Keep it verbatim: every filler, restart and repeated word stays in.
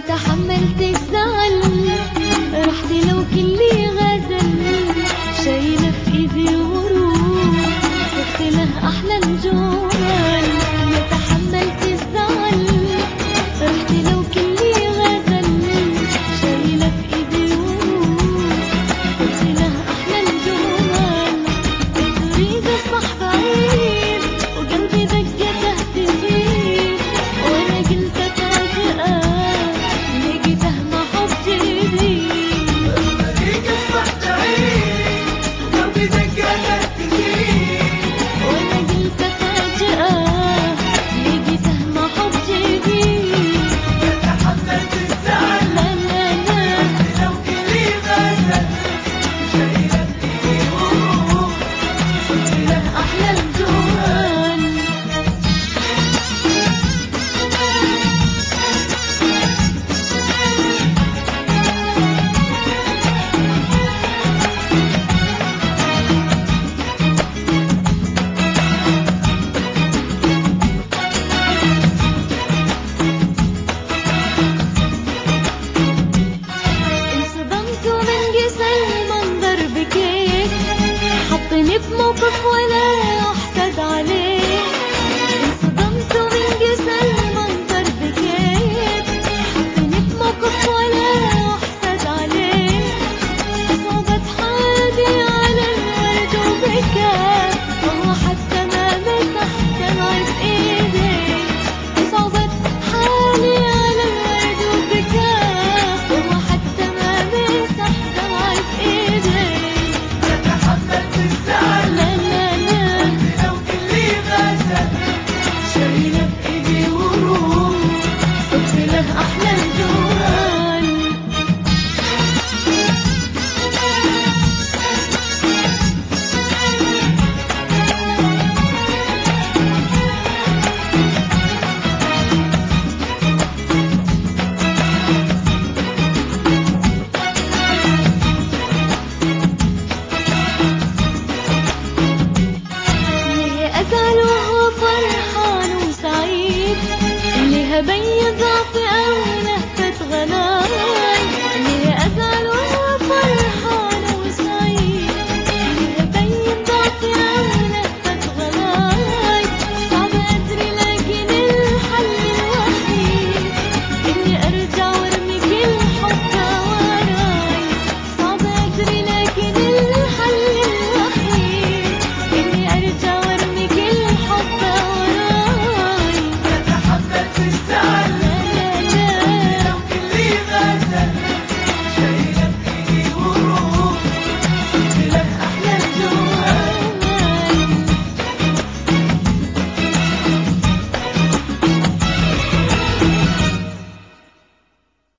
تحملت الزعل، رحت لو كلي غزل، شايلة في ايدي ورود صرت له احلى الجمل. ما تحملت الزعل، رحت لو كلي غزل، شايلة في ايدي ورود صرت له احلى الجمل. الطريق اصبح بعيد وقلبي دقته تزيد، وانا قلت افاجئه لقيته مع حب جديد. الطريق اصبح بعيد وقلبي دقته تزيد، وانا قلت افاجئه لقيته مع حب جديد. ما تحملت الزعل، لا لا لا رحت لو كلي غزل، شايلة بإيدي ورود صرت له احلى الجمل. انصدمت من قسى المنظر بكيت، حطني بموقف ولا احسد عليه. انصدمت من قسى المنظر بكيت، حطني بموقف ولا احسد عليه. صعبت حالي على الورد وبكى، وهو حتى ما مسح دمعة ايدي. صعبت حالي على الورد وبكى، وهو حتى ما مسح دمعة ايدي. ما تحملت الزعل، لا لا لا رحت لو كلي غزل، شايلة في ايدي ورود صرت له احلى الجمل. ليه أزعل وهو فرحان وسعيد؟ ليه أبين ضعفي أو لهفة غلاي؟ ليه أزعل وهو فرحان وسعيد؟ ليه أبين ضعفي أو لهفة غلاي؟ صعب أدري لكن الحل الوحيد إني أرجع